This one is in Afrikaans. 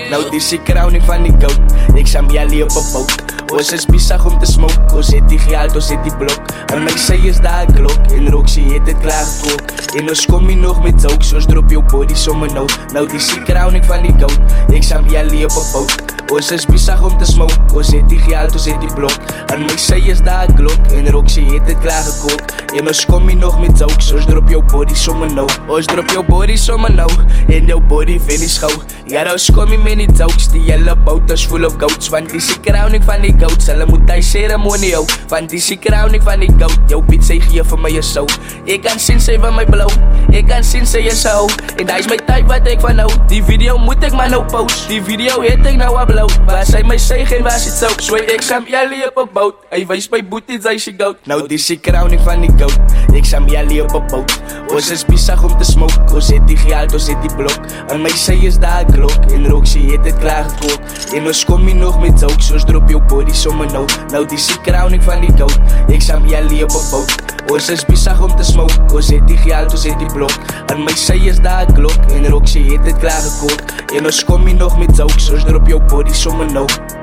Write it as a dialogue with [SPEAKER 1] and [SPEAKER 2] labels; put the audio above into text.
[SPEAKER 1] Nou dis die crowning van die goud. Ek saam jullie op 'n boot. Ons is besig om te smoke. Ons het die geld, ons het die blok. En my sy is daar klok. En Roxy het het klaar gekook. En ons kom hier nog met jokes. Ons drop jou body sommer nou. Nou dis die crowning van die goud. Ek saam jullie op 'n boot. Ons is besig om te smoke. Ons het die geld, ons het die blok. En my sy is daar klok. En Roxy het het klaar gekook. En ons kom hier nog met jokes. Ons drop jou body sommer nou. Ons drop jou body sommer nou. En jou body finish gauw. Ja, ons kom hier met die jokes. Die hele bout is full of goats. Want dis die crowning van die goats. Hulle moet die ceremonie hou. Want dis die crowning van die goat. Jou piet sy gee vir my een sou. Ek kan sien sy van my blauw. Ek kan sien sy is hou. En die is my type wat ek van hou. Die video moet ek maar nou post. Die video het ek nou blauw. Waar sy my sê geen waar sy souk. So ek saam jullie op 'n bout. Hy wys my boeties hy sy goud. Nou dis die crowning van die goat. Ek saam jullie op 'n bout. Ons is besig om te smoke. Ons het die geld, ons het die blok. En my sy is daar klok. En Roxy het het klaar gekook. En ons kom hier nog met jokes. Ons drop jou body sommer nou. Nou dis die crowning van die goat. Ek saam jullie op 'n bout. Ons is besig om te smoke. Ons het die geld, ons het die blok. En my sy is daar klok. En Roxy het het klaar gekook. En ons kom hier nog met jokes. Ons drop jou body sommer nou.